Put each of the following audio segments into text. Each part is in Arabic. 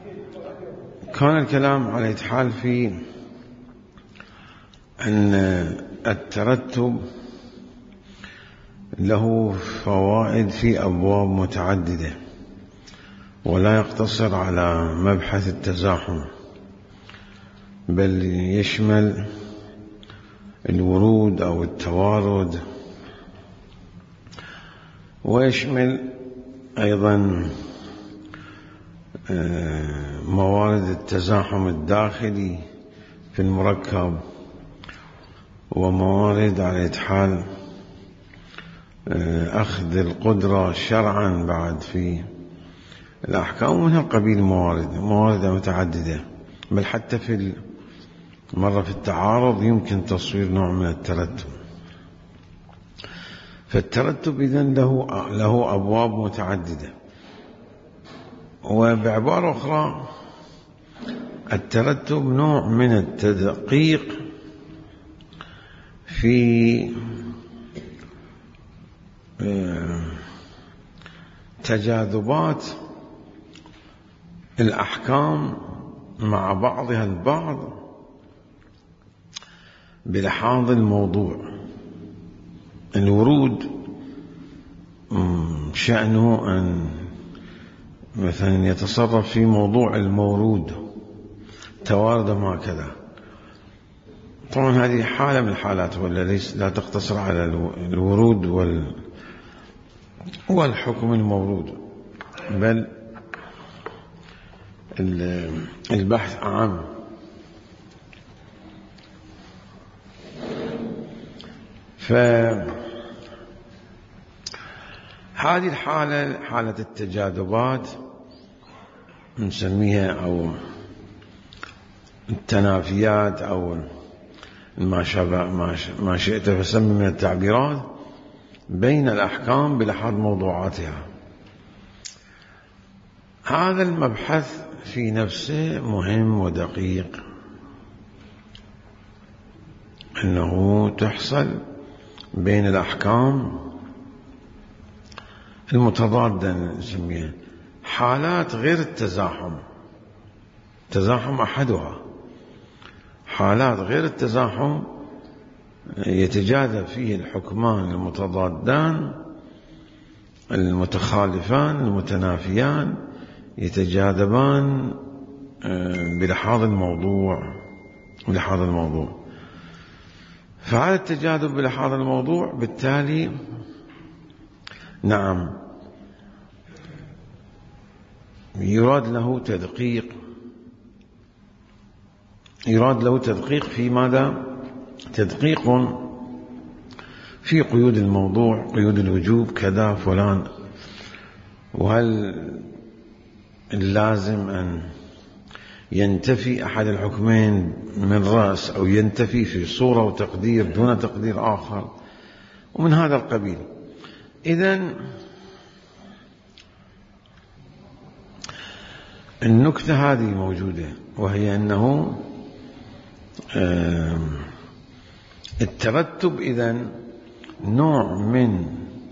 كان الكلام على إتحال في أن الترتب له فوائد في أبواب متعددة، ولا يقتصر على مبحث التزاحم، بل يشمل الورود أو التوارد، ويشمل أيضا موارد التزاحم الداخلي في المركب، وموارد على إتحال أخذ القدرة شرعا بعد في الأحكام، ومن هالقبيل موارد متعددة، بل حتى في مرة في التعارض يمكن تصوير نوع من الترتب. فالترتب إذن له أبواب متعددة. وبعبارة أخرى الترتب نوع من التدقيق في تجاذبات الأحكام مع بعضها البعض بلحاظ الموضوع. الورود شأنه أن مثلا يتصرف في موضوع المورود، توارد ما كذا. طبعا هذه حالة من الحالات، ولا لا تقتصر على الورود والحكم المورود، بل البحث عام. فهذه الحالة، حالة التجاذبات نسميها أو التنافيات أو ما شابه ما شئت فسمي من التعبيرات بين الأحكام بلحاظ موضوعاتها. هذا المبحث في نفسه مهم ودقيق، أنه تحصل بين الأحكام المتضادة نسميها حالات غير التزاحم. التزاحم أحدها، حالات غير التزاحم يتجاذب فيه الحكمان المتضادان المتخالفان المتنافيان، يتجاذبان بلحاظ الموضوع. فهذا التجاذب بلحاظ الموضوع بالتالي نعم يراد له تدقيق في ماذا؟ تدقيق في قيود الموضوع، قيود الوجوب كذا فلان، وهل اللازم أن ينتفي أحد الحكمين من رأس أو ينتفي في صورة وتقدير دون تقدير آخر، ومن هذا القبيل. إذن النكتة هذه موجودة، وهي أنه الترتب إذن نوع من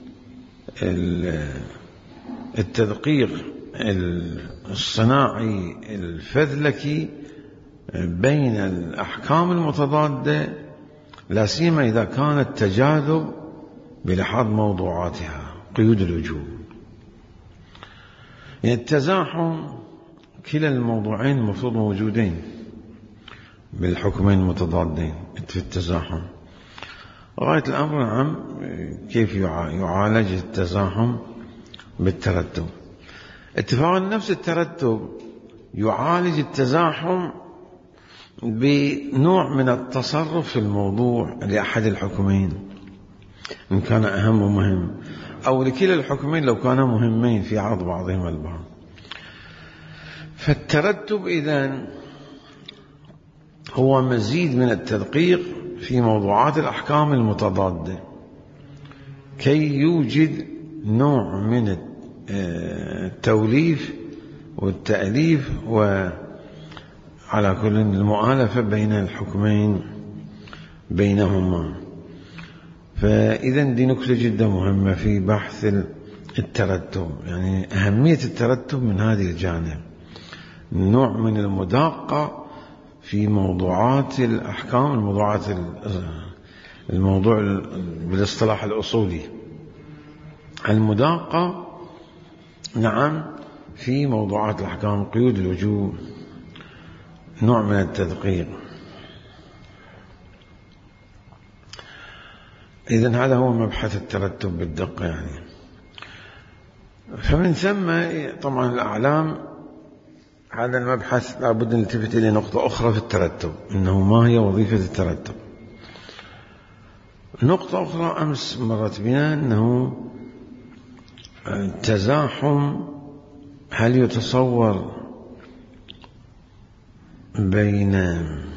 التدقيق الصناعي الفذلكي بين الأحكام المتضادة، لا سيما إذا كان التجاذب بلحاظ موضوعاتها، قيود الوجوب. يعني التزاحم كلا الموضوعين المفروض موجودين بالحكمين المتضادين في التزاحم. غاية الأمر نعم كيف يعالج التزاحم بالترتب. اتفاقا نفس الترتب يعالج التزاحم بنوع من التصرف في الموضوع لأحد الحكمين إن كان أهم ومهم، أو لكلا الحكمين لو كانا مهمين في عرض بعضهما البعض. فالترتب إذن هو مزيد من التدقيق في موضوعات الأحكام المتضادة كي يوجد نوع من التوليف والتأليف، وعلى كل المؤالفة بين الحكمين بينهما. فإذا دي نكتة جدا مهمة في بحث الترتب، يعني أهمية الترتب من هذه الجانب. نوع من المداقة في موضوعات الأحكام، الموضوع بالاصطلاح الأصولي، المداقة نعم في موضوعات الأحكام، قيود الوجوب، نوع من التدقيق. إذن هذا هو مبحث الترتب بالدقة يعني. فمن ثم طبعا الأعلام، هذا المبحث لابد أن نلتفت إلى نقطة أخرى في الترتب، إنه ما هي وظيفة الترتب. نقطة أخرى أمس مرت بنا، أنه التزاحم هل يتصور بين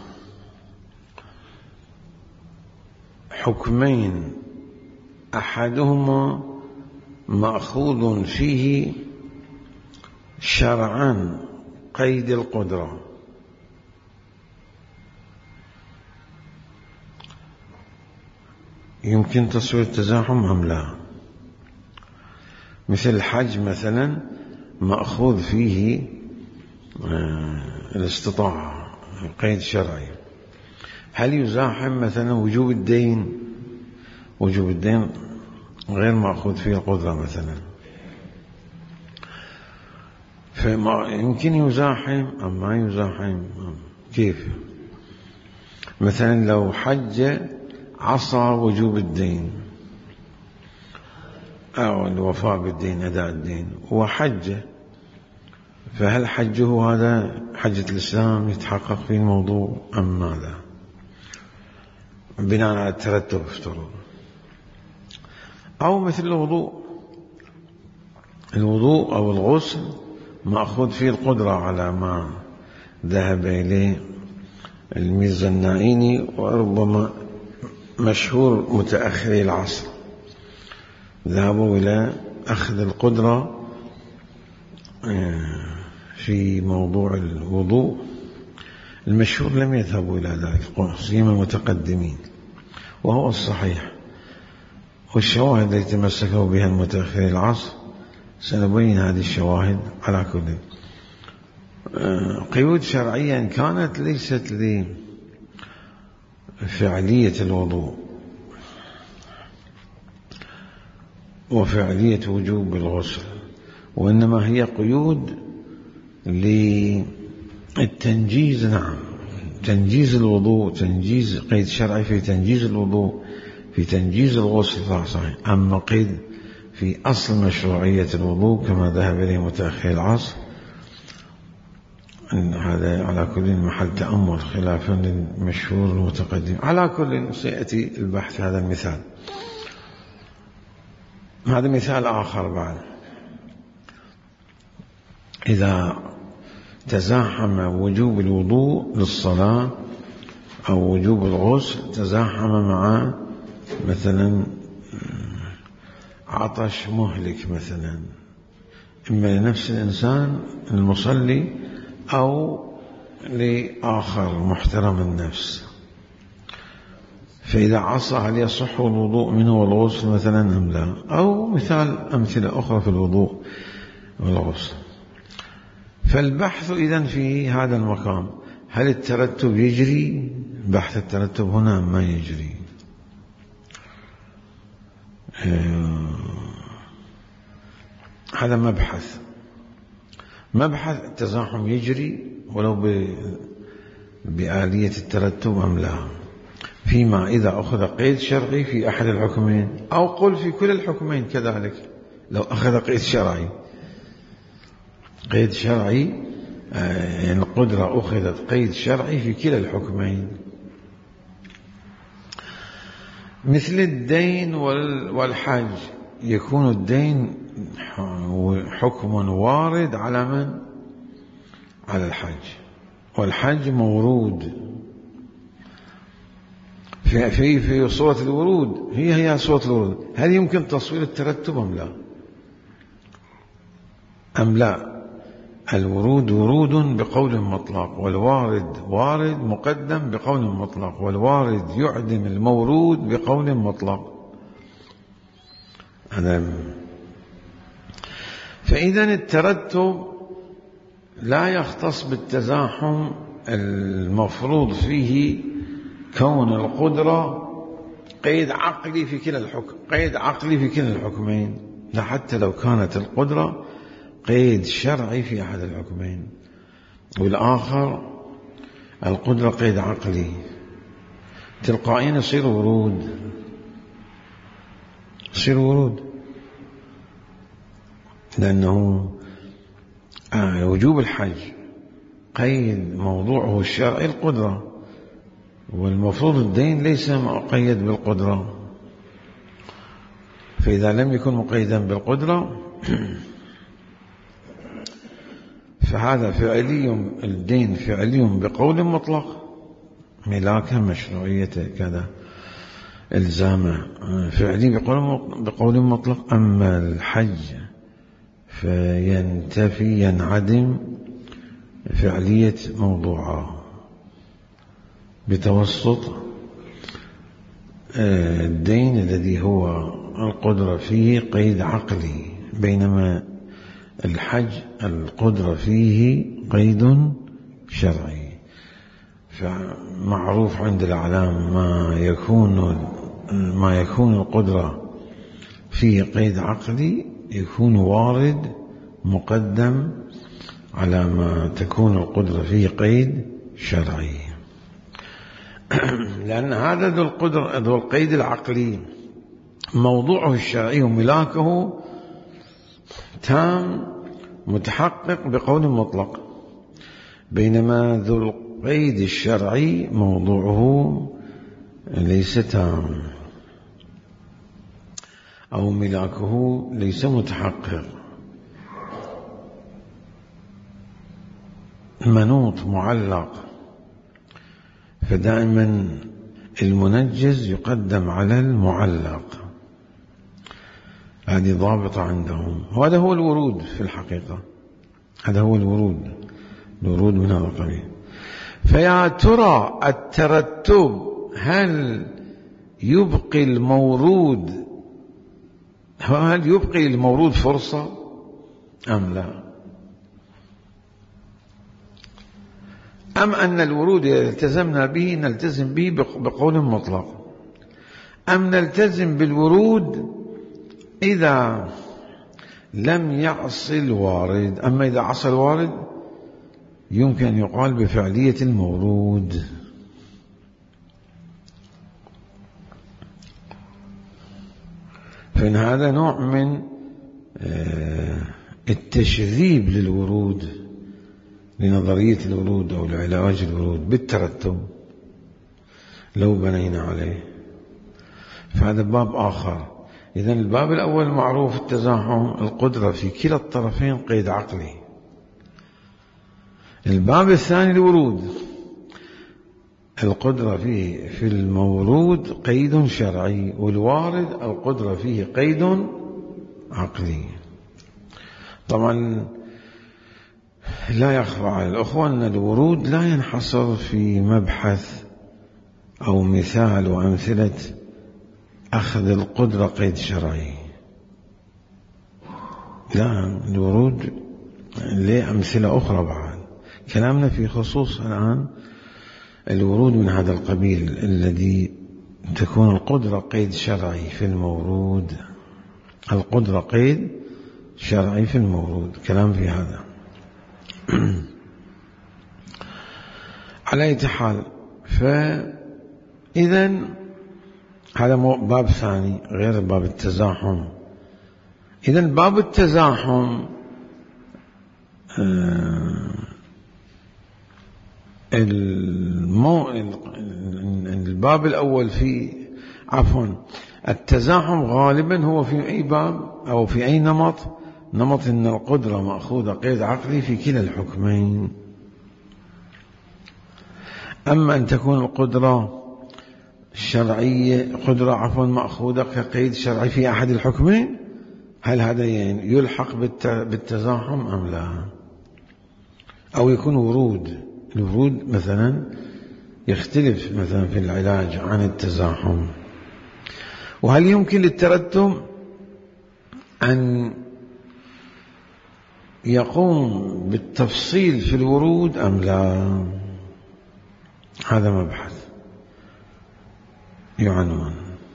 حكمين أحدهما مأخوذ فيه شرعا قيد القدرة، يمكن تصوير التزاحم أم لا؟ مثل الحج مثلا مأخوذ فيه الاستطاعة، قيد شرعي. هل يزاحم مثلا وجوب الدين؟ وجوب الدين غير مأخوذ فيه القدرة مثلا، فما يمكن يزاحم أم ما يزاحم؟ كيف؟ مثلا لو حج عصى وجوب الدين أو الوفاء بالدين، أداء الدين، وحج، فهل حجه هذا حجة الإسلام يتحقق في الموضوع أم ماذا؟ بناء على الترتب افترض. أو مثل الوضوء أو الغسل مأخوذ فيه القدرة على ما ذهب إليه الميرزا النائيني، وربما مشهور متأخري العصر ذهبوا إلى أخذ القدرة في موضوع الوضوء. المشهور لم يذهبوا إلى ذلك، سيما المتقدمين، وهو الصحيح. والشواهد التي تمسكوا بها المتأخري العصر سنبين هذه الشواهد. على كل قيود شرعية كانت ليست لفعلية الوضوء وفعلية وجوب الغسل، وإنما هي قيود للتنجيز. نعم، تنجيز الوضوء، تنجيز قيد شرعي في تنجيز الوضوء، في تنجيز الغسل صحيح. أما قيد في أصل مشروعية الوضوء كما ذهب إليه متأخر العصر، هذا على كل محل تأمل خلافا للمشهور المتقدم. على كل سيأتي البحث هذا المثال. هذا مثال آخر بعد، إذا تزاحم وجوب الوضوء للصلاة أو وجوب الغسل تزاحم مع مثلا عطش مهلك مثلا، إما لنفس الإنسان المصلي أو لآخر محترم النفس، فإذا عصى هل يصح الوضوء منه والغسل مثلا أم لا؟ أو أمثلة أخرى في الوضوء والغسل. فالبحث إذن في هذا المقام، هل الترتب يجري؟ بحث الترتب هنا ما يجري. هذا مبحث التزاحم يجري ولو بآلية الترتب أم لا، فيما إذا أخذ قيد شرعي في أحد الحكمين، أو قل في كل الحكمين كذلك. لو أخذ قيد شرعي يعني القدرة أخذت قيد شرعي في كلا الحكمين، مثل الدين والحج. يكون الدين حكم وارد على من؟ على الحج، والحج مورود في صورة الورود، هي صورة الورود. هل يمكن تصوير الترتب أم لا؟ الورود ورود بقول مطلق، والوارد وارد مقدم بقول مطلق، والوارد يعدم المورود بقول مطلق. فإذا الترتب لا يختص بالتزاحم المفروض فيه كون القدرة قيد عقلي في كلا الحكم، قيد عقلي في كلا الحكمين، لا حتى لو كانت القدرة قيد شرعي في أحد الحكمين، والآخر القدرة قيد عقلي، تلقائيا يصير ورود، يصير ورود، لأنه وجوب الحج قيد موضوعه الشرعي القدرة، والمفروض الدين ليس مقيد بالقدرة، فإذا لم يكن مقيدا بالقدرة فهذا فعلي، الدين فعلي بقول مطلق، ملاكا مشروعية كذا إلزامه فعلي بقول مطلق. أما الحج فينتفي ينعدم فعلية موضوعه بتوسط الدين الذي هو القدرة فيه قيد عقلي، بينما الحج القدرة فيه قيد شرعي. فمعروف عند الأعلام ما يكون القدرة فيه قيد عقلي يكون وارد مقدم على ما تكون القدرة فيه قيد شرعي، لأن هذا ذو القيد العقلي موضوعه الشرعي وملاكه تام متحقق بقول مطلق، بينما ذو القيد الشرعي موضوعه ليس تام أو ملاكه ليس متحقق، منوط معلق، فدائما المنجز يقدم على المعلق، هذه ضابطة عندهم، وهذا هو الورود في الحقيقة، هذا هو الورود من هذا القبيل. فيا ترى الترتب هل يبقي المورود فرصة أم لا؟ أم أن الورود إذا التزمنا به نلتزم به بقول مطلق، أم نلتزم بالورود إذا لم يعص الوارد، أما إذا عصى الوارد يمكن أن يقال بفعلية المورود. فإن هذا نوع من التشذيب للورود، لنظرية الورود أو لعلاج الورود بالترتب لو بنينا عليه، فهذا باب آخر. إذن الباب الأول معروف التزاحم، القدرة في كلا الطرفين قيد عقلي. الباب الثاني الورود، القدرة فيه في المورود قيد شرعي، والوارد القدرة فيه قيد عقلي. طبعا لا يخفى على الأخوة أن الورود لا ينحصر في مبحث أو مثال وأمثلة أخذ القدرة قيد شرعي، لا، الورود له أمثلة أخرى بعد. كلامنا في خصوص الآن الورود من هذا القبيل الذي تكون القدرة قيد شرعي في المورود، القدرة قيد شرعي في المورود، كلام في هذا. على أي حال، فإذن هذا باب ثاني غير باب التزاحم. إذن باب التزاحم الباب الأول في التزاحم غالبا هو في أي باب أو في أي نمط أن القدرة مأخوذة قيد عقلي في كلا الحكمين. أما أن تكون القدرة الشرعية مأخوذة كقيد شرعي في أحد الحكمين، هل هذا يلحق بالتزاحم أم لا؟ أو يكون الورود مثلا يختلف مثلا في العلاج عن التزاحم. وهل يمكن للترتب أن يقوم بالتفصيل في الورود أم لا؟ هذا مبحث يعنون.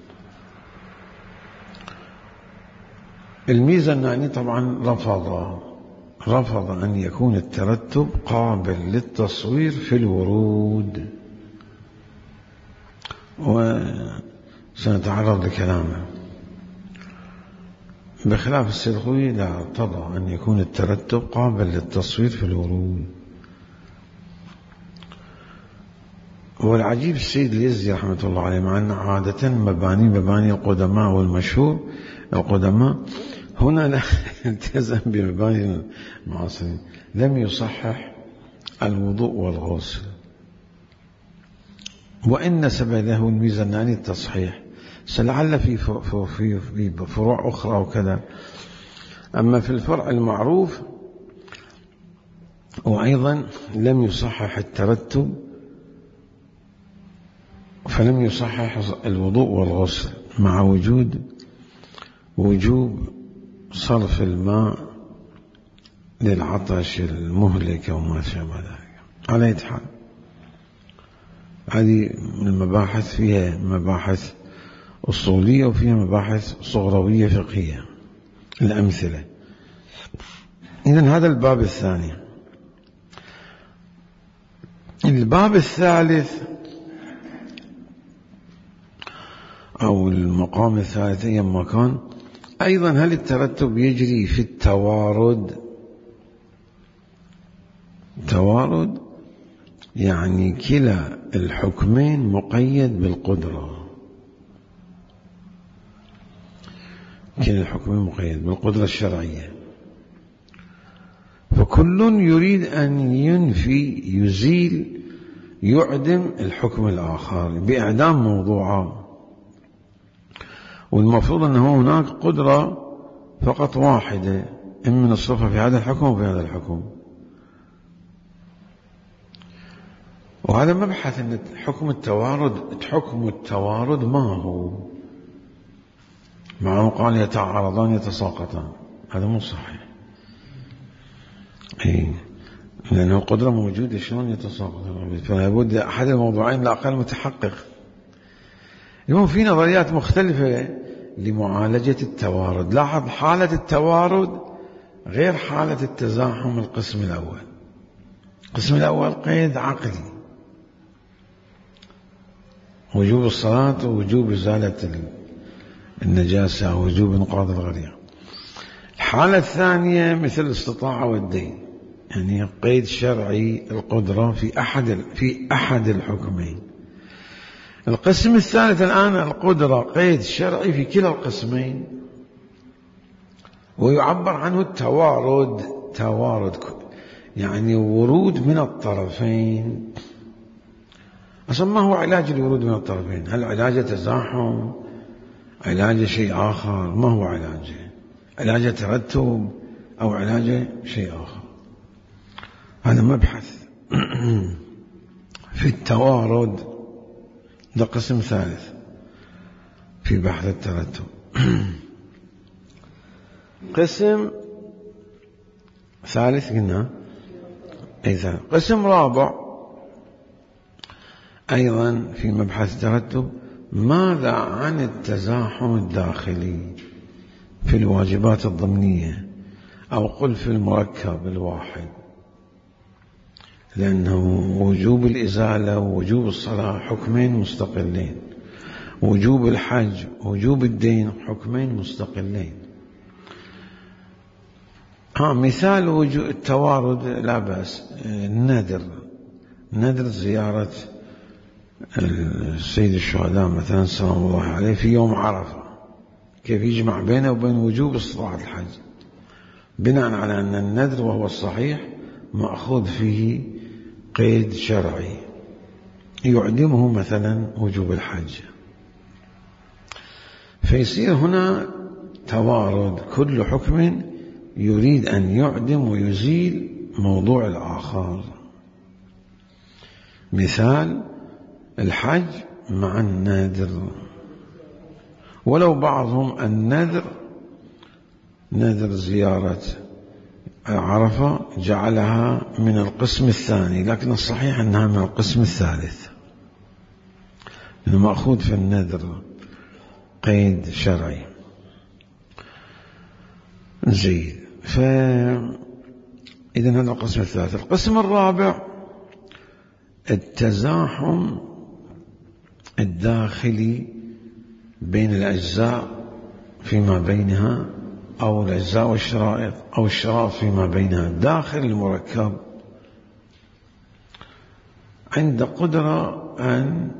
الميزاناني طبعا رفض أن يكون الترتب قابل للتصوير في الورود، وسنتعرض لكلامه. بخلاف السيد الخوئي لا ارتضى أن يكون الترتب قابل للتصوير في الورود. والعجيب السيد اليزدي رحمة الله عليه، مع أن عادة مباني القدماء والمشهور القدماء، هنا لا التزم بمباني المعاصرين، لم يصحح الوضوء والغسل، وإن نسب له الميزاناني التصحيح، سلعل في فروع أخرى وكذا. أما في الفرع المعروف، وأيضا لم يصحح الترتب، فلم يصحح الوضوء والغسل، مع وجوب صرف الماء للعطش المهلك وما شابه ذلك. على أي حال، هذه المباحث فيها مباحث أصولية وفيها مباحث صغروية فقهية. الأمثلة. إذن هذا الباب الثاني. الباب الثالث أو المقام الثالث أيما كان، أيضا هل الترتب يجري في التوارد؟ يعني كلا الحكمين مقيد بالقدرة، كلا الحكمين مقيد بالقدرة الشرعية، فكل يريد أن ينفي يزيل يعدم الحكم الآخر بإعدام موضوعه، والمفروض أنه هناك قدرة فقط واحدة، إما نصرفها في هذا الحكم وفي هذا الحكم. وهذا مبحث أن حكم التوارد ما هو، مع قال يتعارضان يتساقطان، هذا مو صحيح. لأنه القدرة موجودة، شلون يتساقطان؟ فلا بد أحد الموضوعين لا أقل متحقق. يكون في نظريات مختلفة لمعالجة التوارد. لاحظ، حالة التوارد غير حالة التزاحم. القسم الأول قيد عقلي، وجوب الصلاة ووجوب إزالة النجاسة ووجوب إنقاذ الغريق. الحالة الثانية مثل الاستطاعة والدين، يعني قيد شرعي القدرة في أحد الحكمين. القسم الثالث الآن القدرة قيد شرعي في كلا القسمين، ويعبر عنه توارد يعني ورود من الطرفين. أصلا ما هو علاج الورود من الطرفين؟ هل علاج تزاحم؟ علاج شيء آخر؟ ما هو علاجه؟ علاج ترتب أو علاج شيء آخر؟ هذا مبحث في التوارد، ده قسم ثالث في بحث الترتب. قسم ثالث قلنا قسم رابع أيضا في مبحث الترتب. ماذا عن التزاحم الداخلي في الواجبات الضمنية، أو قل في المركب الواحد؟ لأنه وجوب الإزالة ووجوب الصلاة حكمين مستقلين، وجوب الحج ووجوب الدين حكمين مستقلين. مثال وجوب التوارد لا بأس، النذر زيارة السيد الشهداء مثلا سلام الله عليه في يوم عرفة، كيف يجمع بينه وبين وجوب استطاعة الحج؟ بناء على أن النذر وهو الصحيح مأخوذ فيه قيد شرعي يعدمه مثلا وجوب الحج، فيصير هنا توارد، كل حكم يريد أن يعدم ويزيل موضوع الآخر. مثال الحج مع النذر، ولو بعضهم النذر زيارة عرفة جعلها من القسم الثاني، لكن الصحيح أنها من القسم الثالث، المأخوذ في النذر قيد شرعي. زين. فإذن هذا القسم الثالث. القسم الرابع التزاحم الداخلي بين الأجزاء فيما بينها، أو الأجزاء والشرائط، أو الشرائط فيما بينها داخل المركب، عند قدرة أن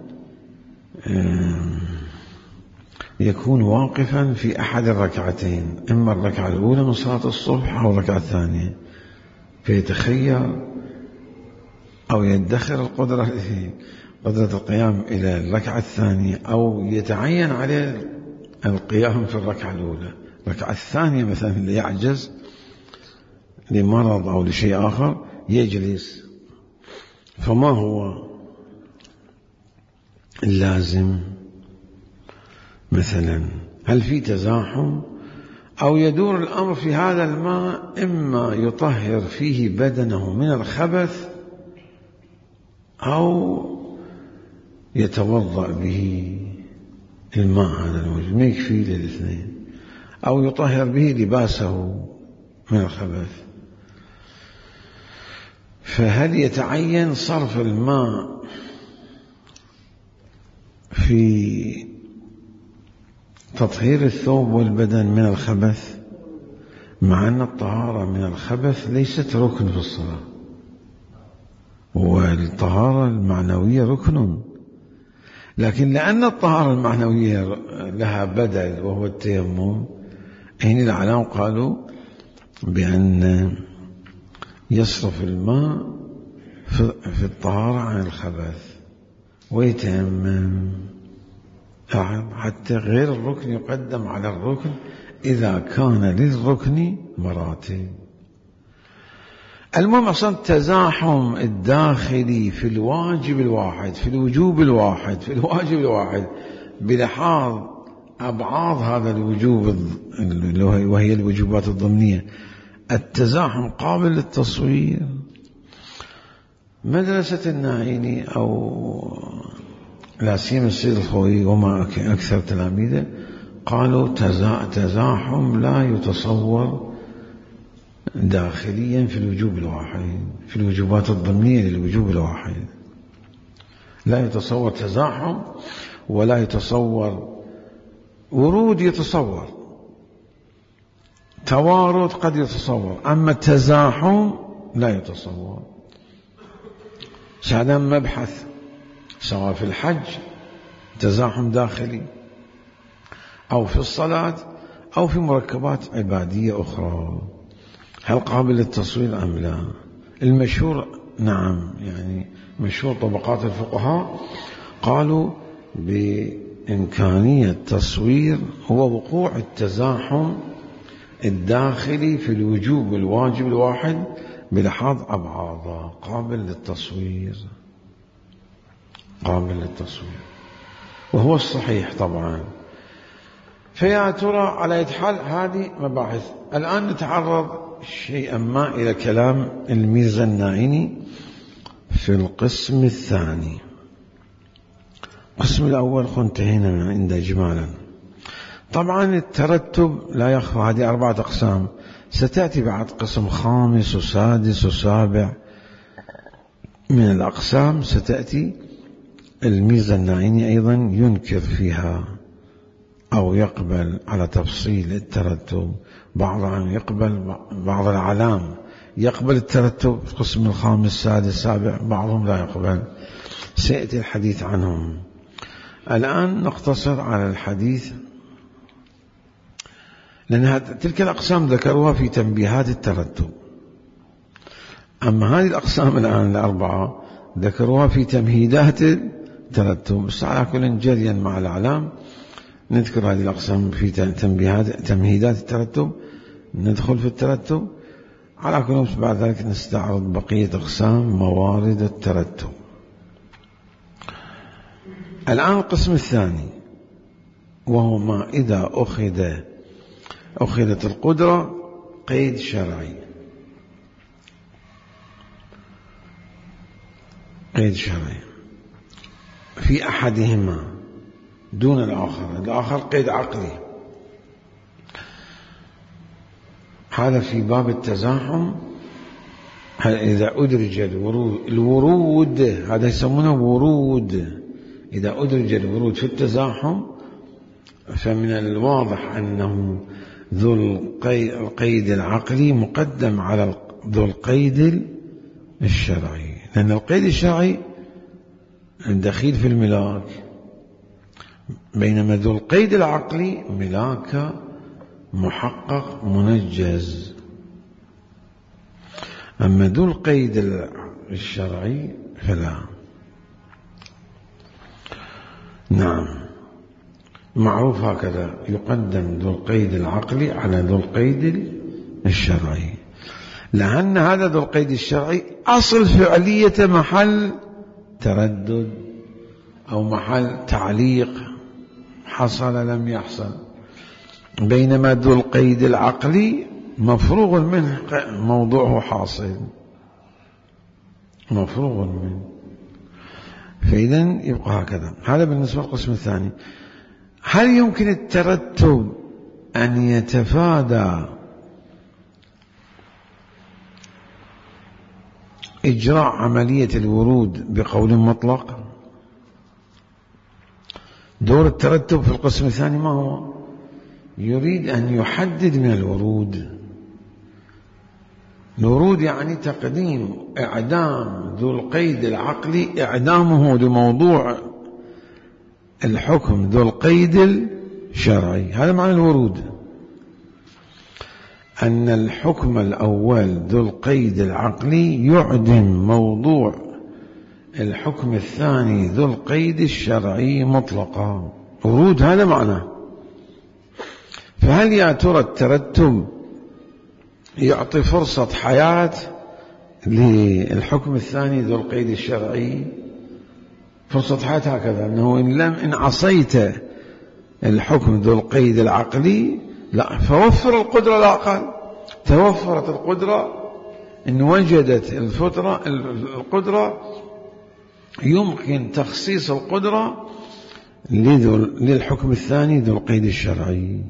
يكون واقفا في أحد الركعتين، إما الركعة الأولى من صلاة الصبح أو الركعة الثانية، فيتخير أو يدخر قدرة القيام إلى الركعة الثانية، أو يتعين عليه القيام في الركعة الأولى. الركعة الثانية مثلا اللي يعجز لمرض أو لشيء آخر يجلس. فما هو اللازم؟ مثلا هل في تزاحم، أو يدور الأمر في هذا الماء إما يطهر فيه بدنه من الخبث، أو يتوضأ به الماء هذا الموجود ما يكفي للاثنين، أو يطهر به لباسه من الخبث. فهل يتعين صرف الماء في تطهير الثوب والبدن من الخبث، مع أن الطهارة من الخبث ليست ركن في الصلاة، والطهارة المعنوية ركن، لكن لأن الطهارة المعنوية لها بدل وهو التيمم، حين العلماء قالوا بأن يصرف الماء في الطهارة عن الخبث ويتيمم، حتى غير الركن يقدم على الركن إذا كان للركن مراتب. المهم أصلا التزاحم الداخلي في الواجب الواحد، في الوجوب الواحد، في الواجب الواحد، بلحاظ أبعاض هذا الوجوب وهي الوجوبات الضمنية، التزاحم قابل للتصوير. مدرسة الناعيني أو لا سيما السيد الخوئي وما أكثر تلاميذه قالوا تزاحم لا يتصور داخليا في الوجوب الواحد، في الوجوبات الضمنية للوجوب الواحد لا يتصور تزاحم، ولا يتصور ورود، يتصور توارد قد يتصور، أما التزاحم لا يتصور. هذا مبحث سواء في الحج تزاحم داخلي، أو في الصلاة، أو في مركبات عبادية أخرى، هل قابل للتصوير أم لا؟ المشهور نعم، يعني مشهور طبقات الفقهاء قالوا بإمكانية تصوير هو وقوع التزاحم الداخلي في الوجوب والواجب الواحد بلحاظ أبعاضه، قابل للتصوير، قابل للتصوير، وهو الصحيح طبعا. فيا ترى على أي حال هذه مباحث. الآن نتعرض شيئا ما إلى كلام الميرزا الناعيني في القسم الثاني. القسم الأول انتهينا عنده إجمالا. طبعا الترتب لا يخفى، هذه 4 أقسام، ستأتي بعد قسم 5 و6 و7 من الأقسام، ستأتي الميرزا الناعيني أيضا ينكر فيها أو يقبل على تفصيل الترتب، بعضهم يقبل، بعض العلام يقبل الترتب في القسم 5 6 7، بعضهم لا يقبل، سيأتي الحديث عنهم. الآن نقتصر على الحديث، لأن تلك الأقسام ذكروها في تنبيهات الترتب، أما هذه الأقسام الآن ال4 ذكروها في تمهيدات الترتب. بس على كل جريا مع الأعلام نذكر هذه الأقسام في تمهيدات الترتب، ندخل في الترتب على كل، بعد ذلك نستعرض بقية أقسام موارد الترتب. الآن القسم الثاني، وهو ما إذا أخذت القدرة قيد شرعي. قيد شرعي في أحدهما دون الآخر قيد عقلي. هذا في باب التزاحم. إذا أدرج الورود هذا يسمونه ورود. إذا أدرج الورود في التزاحم فمن الواضح أنه ذو القيد العقلي مقدم على ذو القيد الشرعي، لأن القيد الشرعي دخيل في الملاك، بينما ذو القيد العقلي ملاك محقق منجز. أما ذو القيد الشرعي فلا. نعم، معروف هكذا يقدم ذو القيد العقلي على ذو القيد الشرعي، لأن هذا ذو القيد الشرعي أصل فعلية محل تردد أو محل تعليق، حصل لم يحصل، بينما ذو القيد العقلي مفروغ منه، موضوعه حاصل، مفروغ منه. فإذا يبقى هكذا. هذا بالنسبة للقسم الثاني. هل يمكن الترتب أن يتفادى إجراء عملية الورود بقول مطلق؟ دور الترتب في القسم الثاني ما هو؟ يريد أن يحدد من الورود. الورود يعني تقديم إعدام ذو القيد العقلي، إعدامه لموضوع الحكم ذو القيد الشرعي. هذا معنى الورود، أن الحكم الأول ذو القيد العقلي يعدم موضوع الحكم الثاني ذو القيد الشرعي مطلقا. ورود هذا معناه. فهل يا ترى الترتب يعطي فرصة حياة للحكم الثاني ذو القيد الشرعي؟ فرصة حياة هكذا، أنه إن عصيت الحكم ذو القيد العقلي لا، فوفر القدرة الأقل. توفرت القدرة، إن وجدت القدرة يمكن تخصيص القدرة للحكم الثاني ذو القيد الشرعي.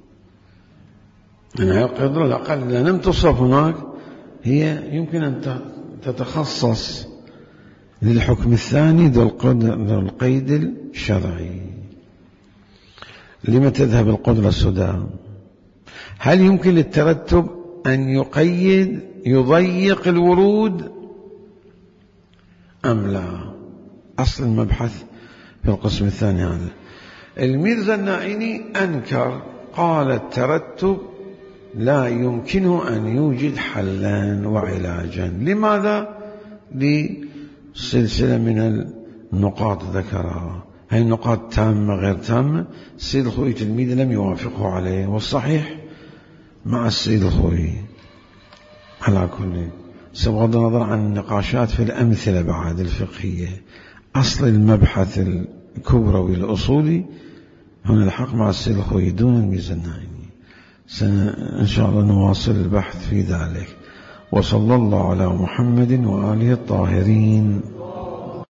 أنها القدرة الأقل إذا لم تصف هناك هي يمكن أن تتخصص للحكم الثاني ذو القيد الشرعي. لما تذهب القدرة السدام؟ هل يمكن للترتب أن يضيق الورود أم لا؟ أصل المبحث في القسم الثاني هذا. الميرزا النائني أنكر، قال الترتب لا يمكنه أن يوجد حلا وعلاجا. لماذا؟ لسلسلة من النقاط ذكرها. هذه النقاط تامة غير تامة. السيد الخوي تلميذ لم يوافقه عليه، والصحيح مع السيد الخوي. على كل بغض النظر عن النقاشات في الأمثلة بعد الفقهية، أصل المبحث الكبروي الأصولي هنا الحق مع السيد الخوي دون الميرزا النائني. إن شاء الله نواصل البحث في ذلك. وصلى الله على محمد وآله الطاهرين.